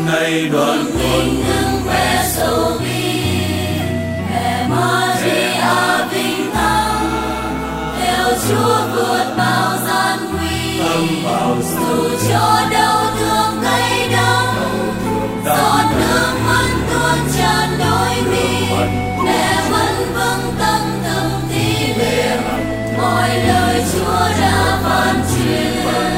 nay đoạn tình ngưng vẻ sầu bi. Mẹ Maria vinh thắng, theo Chúa vượt bao gian nguy. thấm vào Dù cho đau thương cay đắng, giọt nước mắt tuôn tràn đôi mi. Mẹ vẫn vững tâm từng thi luyện, mọi lời Chúa đã phán truyền.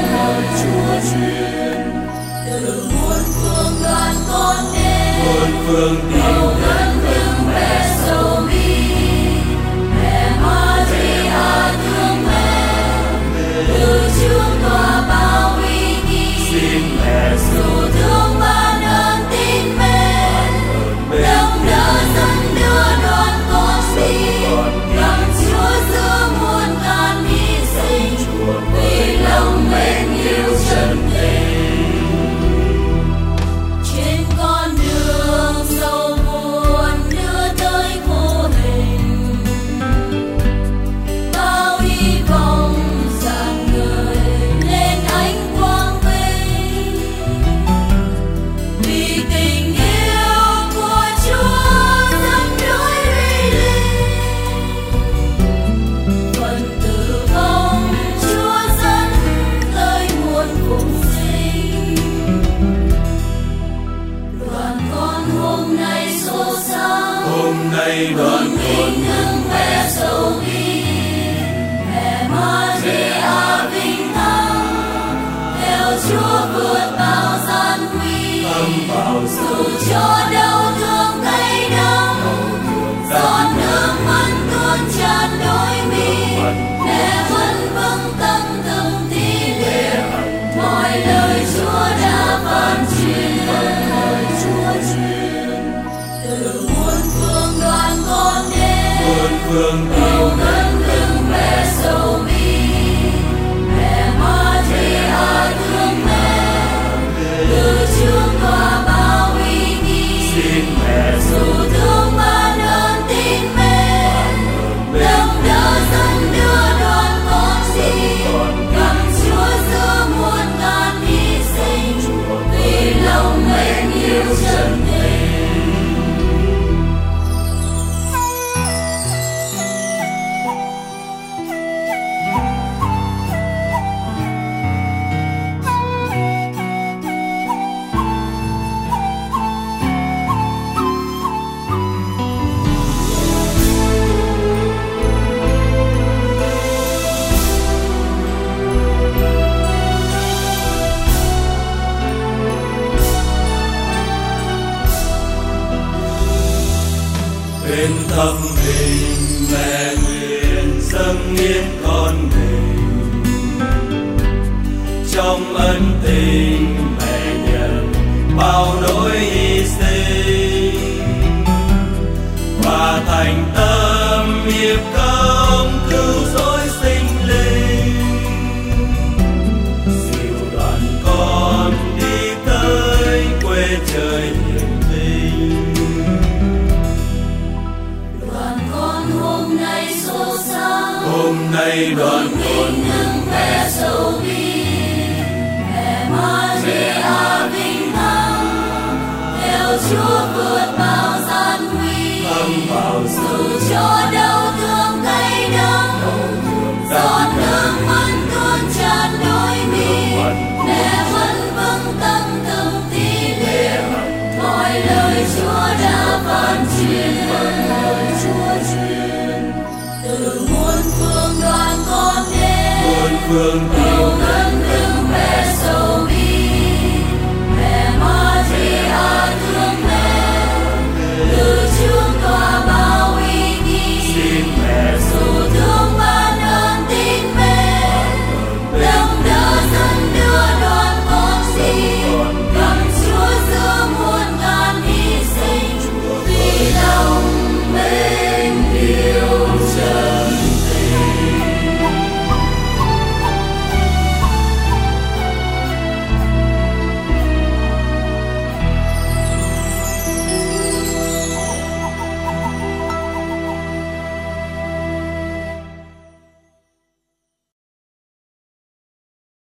Từ muôn phương đoàn con đến, muôn phương tìm cầu khấn những vẻ sầu bi. Mẹ Maria thương mẹ, từ trước tòa bao uy nghi. xin mẹ Dù thương ban ơn tin mến, nâng đỡ dẫn đưa đoàn con đi. Gặp Chúa giữa muôn ngàn hy sinh, vì lòng mến yêu chân tình. Trên con đường sầu buồn đưa tới vô hình, bao hy vọng rạng ngời lên ánh quang vinh. Vì tình yêu của Chúa dẫn lối uy linh, phần tử vong Chúa dẫn tới muôn vùng sinh. Đoàn con hôm nay xô xao, hôm nay đoạn tình ngưng vẻ sầu bi. Mẹ Maria vinh thắng, theo Chúa vượt bao gian nguy. thấm vào Dù cho đau thương cay đắng, giọt nước mắt tuôn tràn đôi mi. Mẹ vẫn vững tâm từng thi luyện, mọi lời Chúa đã phán truyền. Từ muôn phương đoàn con đến, muôn phương cầu tìm khấn những vẻ sầu bi. Mẹ Maria thương mẹ, từ trước tòa bao uy nghi. xin mẹ Dù thương ban ơn tin mến, nâng đỡ dẫn đưa đoàn con đi. Gặp Chúa giữa muôn ngàn hy sinh, vì lòng mến yêu chân tình. bên tâm hình mẹ nguyện dâng hiến con mình. Trong ân tình mẹ nhận bao nỗi hy sinh, và thành tâm hiệp